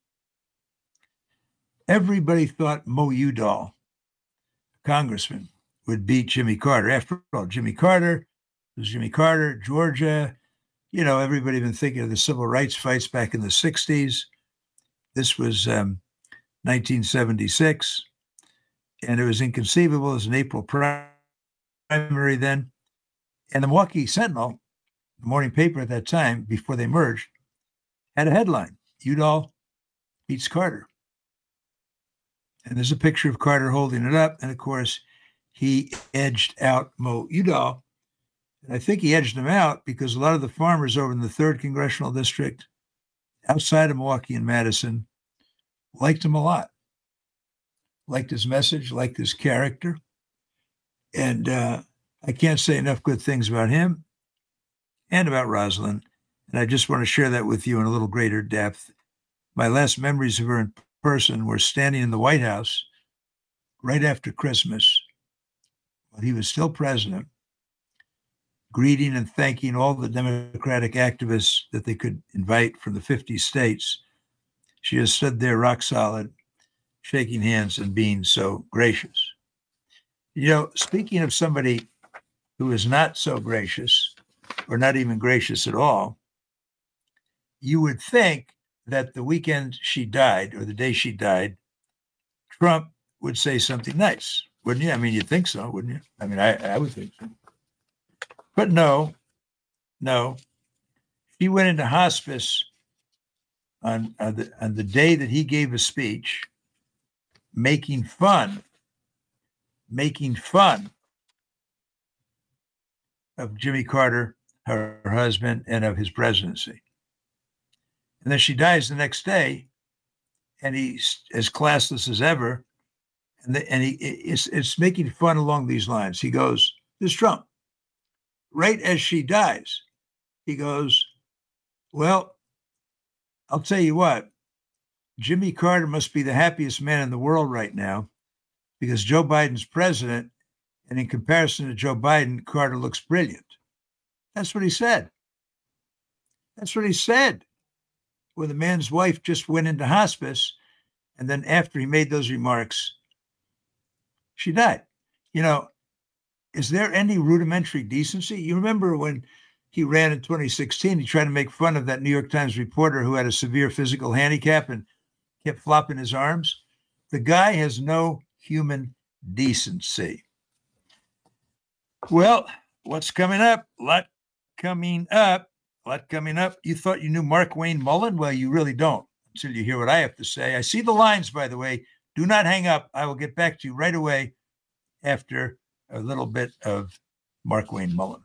Everybody thought Mo Udall, congressman, would beat Jimmy Carter. After all, Jimmy Carter was Jimmy Carter, Georgia. You know, everybody been thinking of the civil rights fights back in the sixties. This was um, nineteen seventy-six, and it was inconceivable. It was an April primary then. And the Milwaukee Sentinel, the morning paper at that time, before they merged, had a headline, Udall beats Carter. And there's a picture of Carter holding it up. And of course, he edged out Mo Udall. And I think he edged him out because a lot of the farmers over in the third Congressional District, outside of Milwaukee and Madison, liked him a lot. Liked his message, liked his character. And uh, I can't say enough good things about him and about Rosalynn. And I just want to share that with you in a little greater depth. My last memories of her in person were standing in the White House right after Christmas, when he was still president, greeting and thanking all the Democratic activists that they could invite from the fifty states. She just stood there rock solid, shaking hands and being so gracious. You know, speaking of somebody who is not so gracious, or not even gracious at all, you would think that the weekend she died, or the day she died, Trump would say something nice, wouldn't you? I mean, you'd think so, wouldn't you? I mean, I, I would think so. But no, no. She went into hospice on, on, the, on the day that he gave a speech, making fun, making fun of Jimmy Carter, her, her husband, and of his presidency. And then she dies the next day, and he's as classless as ever. And, the, and he it's, it's making fun along these lines. He goes, this is Trump. Right as she dies, he goes, well, I'll tell you what, Jimmy Carter must be the happiest man in the world right now because Joe Biden's president, and in comparison to Joe Biden, Carter looks brilliant. That's what he said. That's what he said. When the man's wife just went into hospice, and then after he made those remarks, she died. You know, is there any rudimentary decency? You remember when he ran in twenty sixteen, he tried to make fun of that New York Times reporter who had a severe physical handicap and kept flopping his arms? The guy has no human decency. Well, what's coming up? A lot coming up. A lot coming up. You thought you knew Mark Wayne Mullen? Well, you really don't until you hear what I have to say. I see the lines, by the way. Do not hang up. I will get back to you right away after a little bit of Mark Wayne Mullen.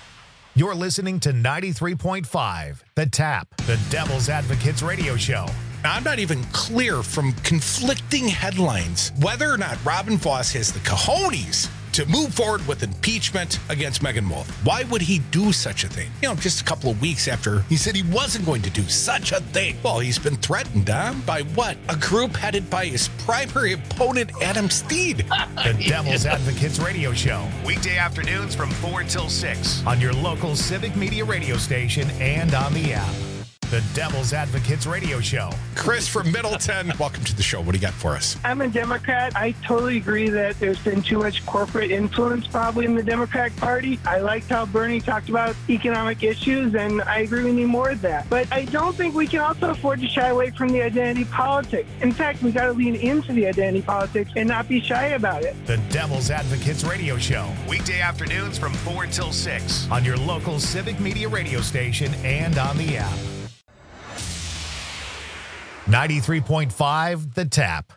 You're listening to ninety-three point five, The Tap, the Devil's Advocates radio show. I'm not even clear from conflicting headlines whether or not Robin Vos has the cojones to move forward with impeachment against Megan Wolf. Why would he do such a thing? You know, just a couple of weeks after he said he wasn't going to do such a thing. Well, he's been threatened, huh? By what? A group headed by his primary opponent, Adam Steed. The Devil's Advocates Radio Show. Weekday afternoons from four till six on your local Civic Media radio station and on the app. The Devil's Advocates Radio Show. Chris from Middleton, welcome to the show. What do you got for us? I'm a Democrat. I totally agree that there's been too much corporate influence probably in the Democratic Party. I liked how Bernie talked about economic issues, and I agree with me more of that. But I don't think we can also afford to shy away from the identity politics. In fact, we got to lean into the identity politics and not be shy about it. The Devil's Advocates Radio Show. Weekday afternoons from four till six on your local Civic Media radio station and on the app. ninety-three point five The Tap.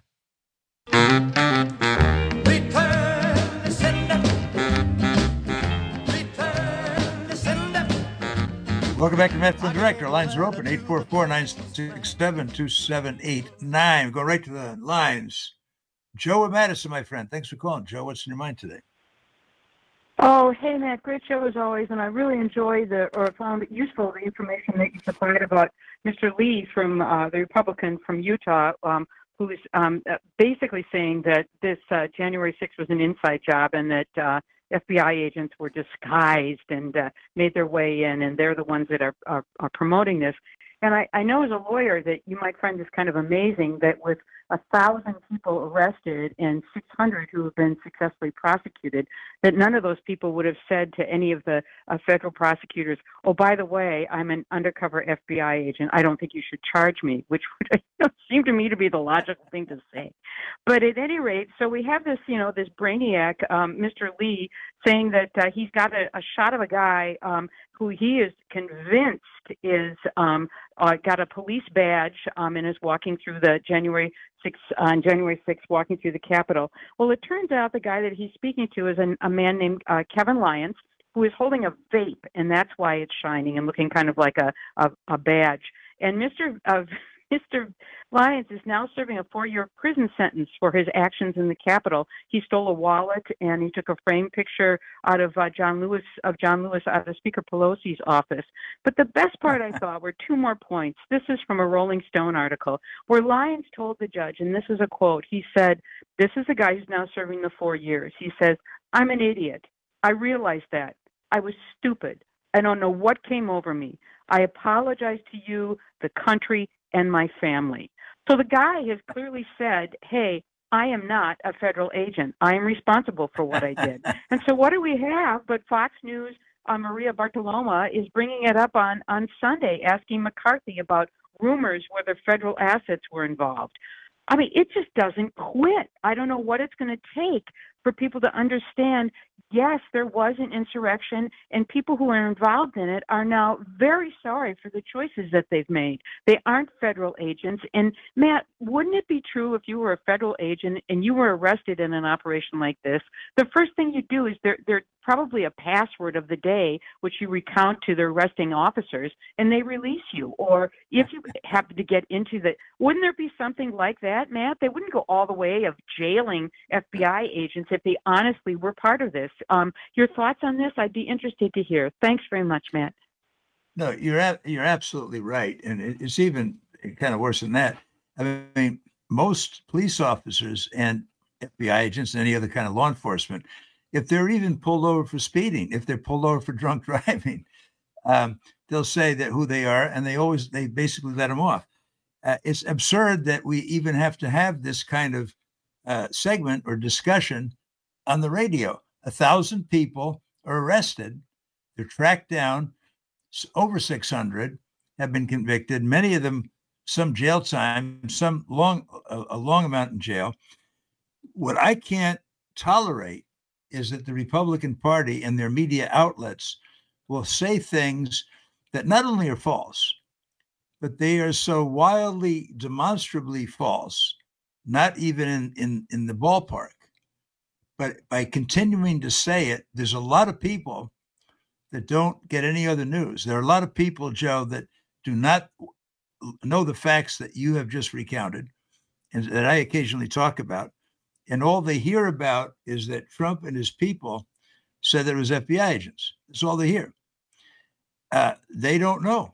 Welcome back to Metro Direct. Our lines are open, eight four four, nine six seven, two seven eight nine. Go right to the lines. Joe and Madison, my friend. Thanks for calling. Joe, what's in your mind today? Oh, hey, Matt. Great show as always, and I really enjoyed the, or found it useful, the information that you supplied about Mister Lee from uh, the Republican from Utah, um, who's um, basically saying that this uh, January sixth was an inside job and that uh, F B I agents were disguised and uh, made their way in, and they're the ones that are, are, are promoting this. And I, I know as a lawyer that you might find this kind of amazing that with a thousand people arrested and six hundred who have been successfully prosecuted, that none of those people would have said to any of the uh, federal prosecutors, oh, by the way, I'm an undercover F B I agent. I don't think you should charge me, which would you know, seem to me to be the logical thing to say. But at any rate, so we have this, you know, this brainiac, um, Mister Lee, saying that uh, he's got a, a shot of a guy um, who he is convinced is um, uh, got a police badge um, and is walking through the January sixth, on January sixth, walking through the Capitol. Well, it turns out the guy that he's speaking to is an, a man named uh, Kevin Lyons, who is holding a vape, and that's why it's shining and looking kind of like a, a, a badge. And Mister Uh, Mister Lyons is now serving a four-year prison sentence for his actions in the Capitol. He stole a wallet and he took a framed picture out of uh, John Lewis of John Lewis out of Speaker Pelosi's office. But the best part, I thought, were two more points. This is from a Rolling Stone article where Lyons told the judge, and this is a quote. He said, "This is the guy who's now serving the four years." He says, "I'm an idiot. I realized that. I was stupid. I don't know what came over me. I apologize to you, the country, and my family." So the guy has clearly said, hey, I am not a federal agent. I am responsible for what I did. And so what do we have but Fox News, uh, Maria Bartoloma is bringing it up on, on Sunday, asking McCarthy about rumors whether federal assets were involved. I mean, it just doesn't quit. I don't know what it's going to take for people to understand, yes, there was an insurrection, and people who are involved in it are now very sorry for the choices that they've made. They aren't federal agents. And, Matt, wouldn't it be true if you were a federal agent and you were arrested in an operation like this, the first thing you do is there, there's probably a password of the day, which you recount to the arresting officers, and they release you. Or if you happen to get into the, wouldn't there be something like that, Matt? They wouldn't go all the way of jailing F B I agents if they honestly were part of this. Um, your thoughts on this? I'd be interested to hear. Thanks very much, Matt. No, you're ab- you're absolutely right, and it, it's even kind of worse than that. I mean, most police officers and F B I agents and any other kind of law enforcement, if they're even pulled over for speeding, if they're pulled over for drunk driving, um, they'll say that who they are, and they always they basically let them off. Uh, it's absurd that we even have to have this kind of uh, segment or discussion on the radio. A thousand people are arrested. They're tracked down. Over six hundred have been convicted. Many of them, some jail time, some long, a, a long amount in jail. What I can't tolerate is that the Republican Party and their media outlets will say things that not only are false, but they are so wildly, demonstrably false, not even in, in, in the ballpark. But by continuing to say it, there's a lot of people that don't get any other news. There are a lot of people, Joe, that do not know the facts that you have just recounted and that I occasionally talk about. And all they hear about is that Trump and his people said that it was F B I agents. That's all they hear. Uh, they don't know.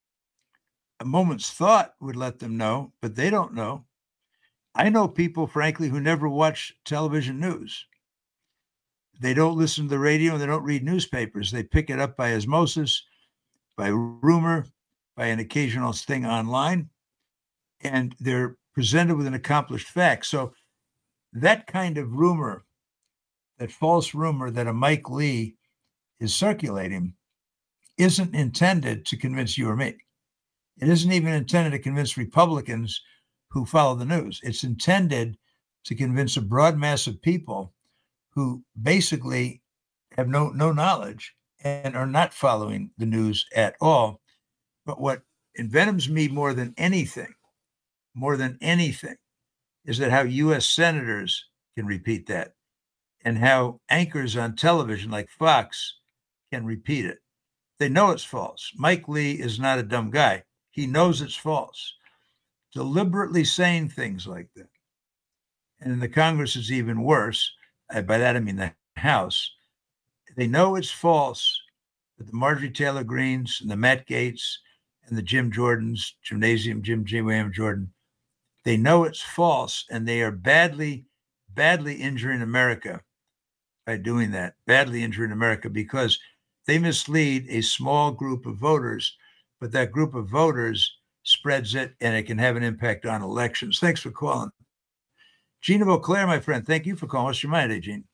A moment's thought would let them know, but they don't know. I know people, frankly, who never watch television news. They don't listen to the radio and they don't read newspapers. They pick it up by osmosis, by rumor, by an occasional thing online, and they're presented with an accomplished fact. So that kind of rumor, that false rumor that a Mike Lee is circulating, isn't intended to convince you or me. It isn't even intended to convince Republicans who follow the news. It's intended to convince a broad mass of people who basically have no, no knowledge and are not following the news at all. But what envenoms me more than anything, more than anything, is that how U S senators can repeat that and how anchors on television like Fox can repeat it. They know it's false. Mike Lee is not a dumb guy. He knows it's false. Deliberately saying things like that. And in the Congress, it's even worse. Uh, by that, I mean the House. They know it's false, but the Marjorie Taylor Greens and the Matt Gaetz and the Jim Jordans, Gymnasium Jim J. William Jordan, they know it's false, and they are badly, badly injuring America by doing that, badly injuring America, because they mislead a small group of voters, but that group of voters spreads it, and it can have an impact on elections. Thanks for calling. Gene of Eau Claire, my friend, thank you for calling. What's your mind today, Gene?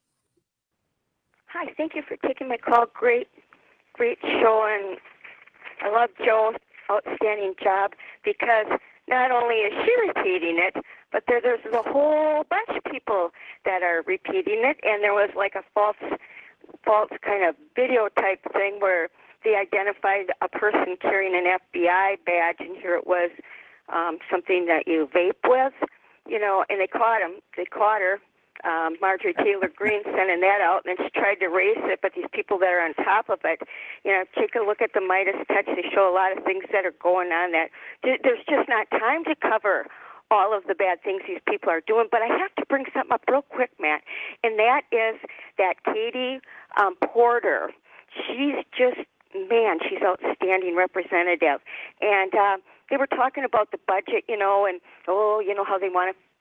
Hi, thank you for taking my call. Great, great show, and I love Joe's outstanding job, because not only is she repeating it, but there, there's a whole bunch of people that are repeating it, and there was like a false, false kind of video type thing where they identified a person carrying an F B I badge, and here it was um, something that you vape with, you know, and they caught him. They caught her. Um, Marjorie Taylor Greene sending that out, and then she tried to erase it, but these people that are on top of it, you know, take a look at the Midas Touch. They show a lot of things that are going on that there's just not time to cover all of the bad things these people are doing. But I have to bring something up real quick, Matt, and that is that Katie um, Porter. She's just, man, she's outstanding representative. And uh, they were talking about the budget, you know, and, oh, you know, how they want to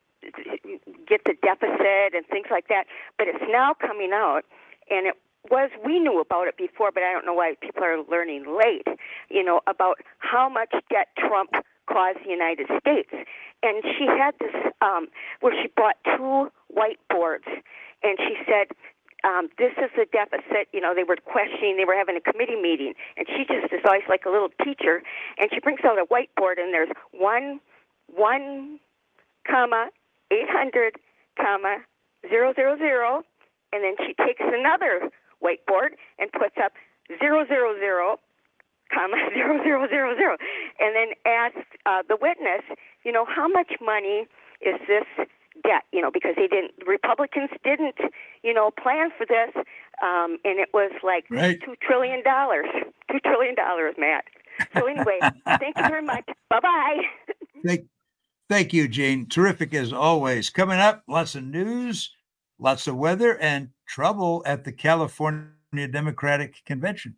get the deficit and things like that. But it's now coming out, and it was, we knew about it before, but I don't know why people are learning late, you know, about how much debt Trump caused the United States. And she had this, um, where she bought two whiteboards, and she said, um, this is the deficit. You know, they were questioning, they were having a committee meeting, and she just is always like a little teacher, and she brings out a whiteboard, and there's one, one, comma, eight hundred, comma, zero, zero, zero, and then she takes another whiteboard and puts up zero, zero, zero, comma, zero, zero, zero, zero, and then asks uh, the witness, you know, how much money is this debt? You know, because they didn't, Republicans didn't, you know, plan for this, um, and it was like right. two trillion dollars, two trillion dollars, Matt. So anyway, thank you very much. Bye-bye. Thank Thank you, Gene. Terrific as always. Coming up, lots of news, lots of weather, and trouble at the California Democratic Convention.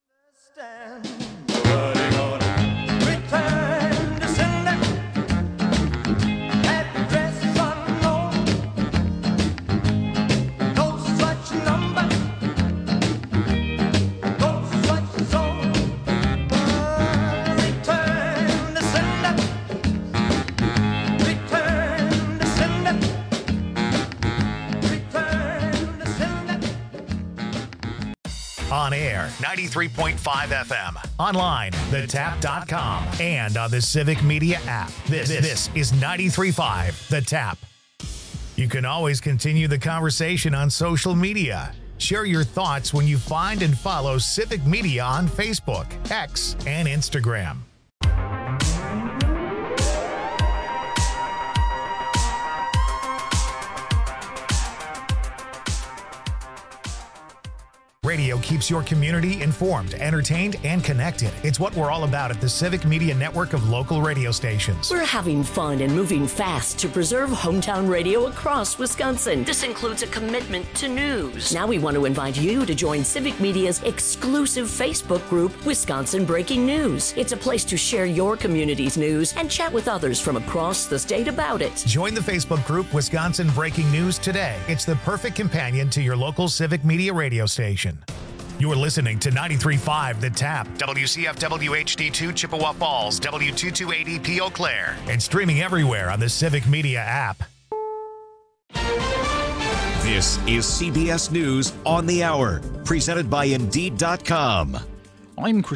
On air, ninety-three point five F M. Online, the tap dot com. And on the Civic Media app. This, this is ninety-three point five The Tap. You can always continue the conversation on social media. Share your thoughts when you find and follow Civic Media on Facebook, X, and Instagram. Radio keeps your community informed, entertained, and connected. It's what we're all about at the Civic Media Network of local radio stations. We're having fun and moving fast to preserve hometown radio across Wisconsin. This includes a commitment to news. Now we want to invite you to join Civic Media's exclusive Facebook group, Wisconsin Breaking News. It's a place to share your community's news and chat with others from across the state about it. Join the Facebook group Wisconsin Breaking News today. It's the perfect companion to your local Civic Media radio station. You're listening to ninety-three point five The Tap, W C F W H D two Chippewa Falls, W two two eight E P Eau Claire, and streaming everywhere on the Civic Media app. This is C B S News on the Hour, presented by Indeed dot com. I'm